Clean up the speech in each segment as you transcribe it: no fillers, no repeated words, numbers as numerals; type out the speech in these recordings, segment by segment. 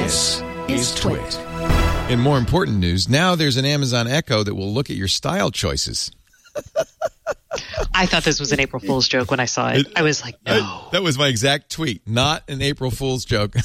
This is Twit. In more important news, now there's an Amazon Echo that will look at your style choices. I thought this was an April Fool's joke when I saw it. I was like, no. That was my exact tweet. Not an April Fool's joke.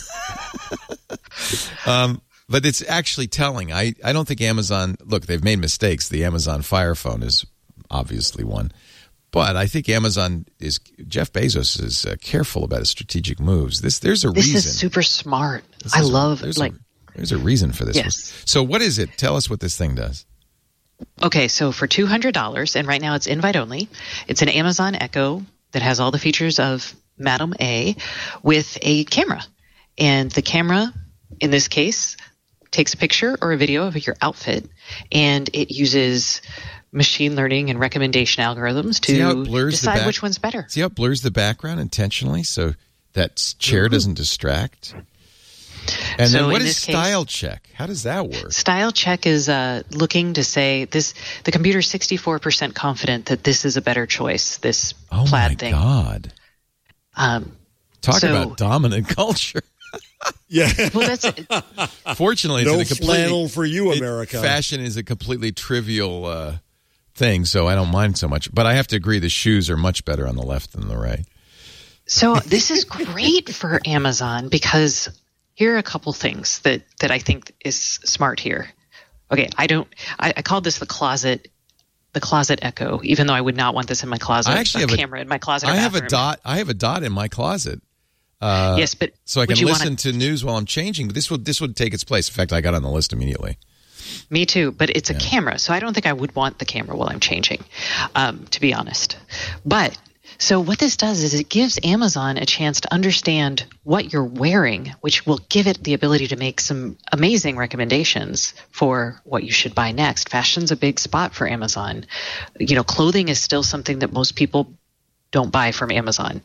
But it's actually telling. I don't think Amazon, look, they've made mistakes. The Amazon Fire Phone is obviously one. But I think Jeff Bezos is careful about his strategic moves. There's a reason. This is super smart. There's a reason for this. Yes. So what is it? Tell us what this thing does. Okay, so for $200, and right now it's invite only, it's an Amazon Echo that has all the features of Madam A with a camera. And the camera, in this case, takes a picture or a video of your outfit, and it uses machine learning and recommendation algorithms to decide which one's better. See how it blurs the background intentionally so that chair doesn't distract? And then what is style check? How does that work? Style check is looking to say the computer's 64% confident that this is a better choice, this plaid thing. Oh, my God. Talk about dominant culture. Yeah. Well, that's Fortunately, no it's flannel for you, America. Fashion is a completely trivial thing, so I don't mind so much. But I have to agree, the shoes are much better on the left than the right. So this is great for Amazon because here are a couple things that I think is smart here. Okay, I called this the closet Echo, even though I would not want this in my closet. I actually have camera in my closet. I have a dot in my closet. Yes, but so I can listen to news while I'm changing. But this would take its place. In fact, I got on the list immediately. Me too, but it's a camera, so I don't think I would want the camera while I'm changing, to be honest. But so what this does is it gives Amazon a chance to understand what you're wearing, which will give it the ability to make some amazing recommendations for what you should buy next. Fashion's a big spot for Amazon. Clothing is still something that most people don't buy from Amazon.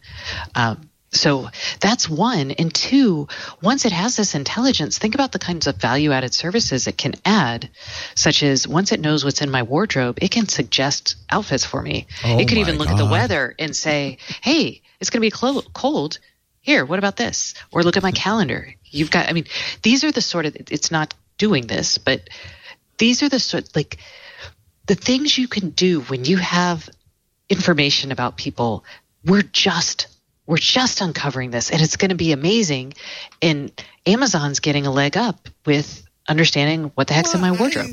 So that's one. And two, once it has this intelligence, think about the kinds of value-added services it can add, such as once it knows what's in my wardrobe, it can suggest outfits for me. It could even look at the weather and say, hey, it's going to be cold. Here, what about this? Or look at my calendar. These are the sort of, it's not doing this, but these are the sort, like, the things you can do when you have information about people. We're just uncovering this, and it's going to be amazing. And Amazon's getting a leg up with understanding what the heck's in my wardrobe.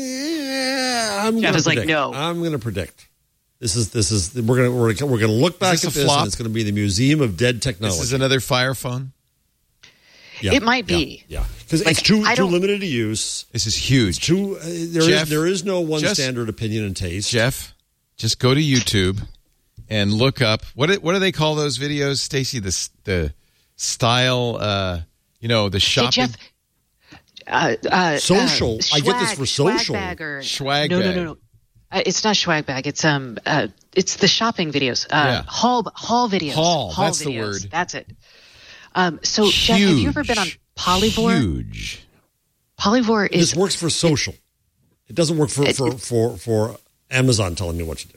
Jeff is like, no. I'm going to predict. This is. We're going to look back at this, and it's going to be the Museum of Dead Technology. This is another Fire Phone. Yeah, it might be. Yeah, because it's too limited to use. This is huge. There is no one standard opinion and taste. Jeff, just go to YouTube and look up what do they call those videos, Stacey? The style, the shopping. Hey, Jeff, social. I get this for social. Swag bag. No. It's not swag bag. It's the shopping videos. Haul videos. That's videos. The word. That's it. So Jeff, have you ever been on Polyvore? Huge. Polyvore is. This works for social. It doesn't work for Amazon telling me what to do.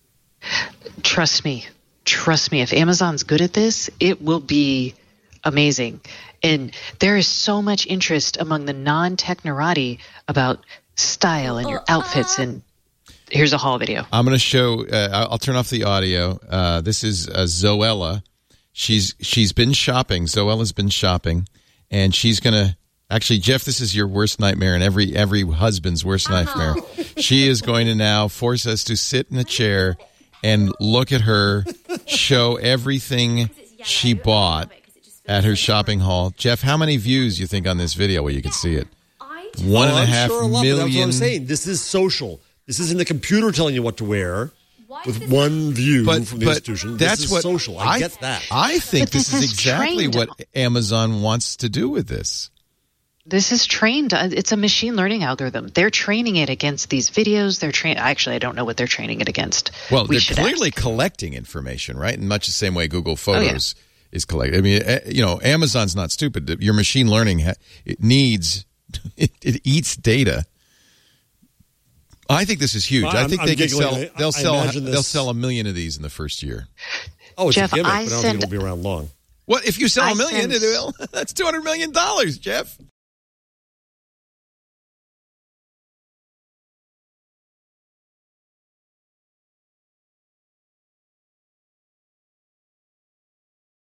Trust me. If Amazon's good at this, it will be amazing. And there is so much interest among the non-technorati about style and your outfits. And here's a haul video. I'm going to show. I'll turn off the audio. This is Zoella. She's been shopping. Zoella's been shopping, and she's going to. Actually, Jeff, this is your worst nightmare and every husband's worst nightmare. She is going to now force us to sit in a chair and look at her show everything she bought at her shopping haul. Jeff, how many views you think on this video where you can see it? 1.5 million. That's what I'm saying. This is social. This isn't the computer telling you what to wear with one view from the institution. That's this is social. I get that. I think this is exactly what Amazon wants to do with this. This is trained. It's a machine learning algorithm. They're training it against these videos. Actually, I don't know what they're training it against. Well, they're clearly collecting information, right? In much the same way Google Photos is collecting. I mean, Amazon's not stupid. Your machine learning, it eats data. I think this is huge. I think they'll sell 1 million of these in the first year. Oh, it's Jeff, a gimmick, but I don't think it'll be around long. What if you sell $1 million? That's $200 million, Jeff.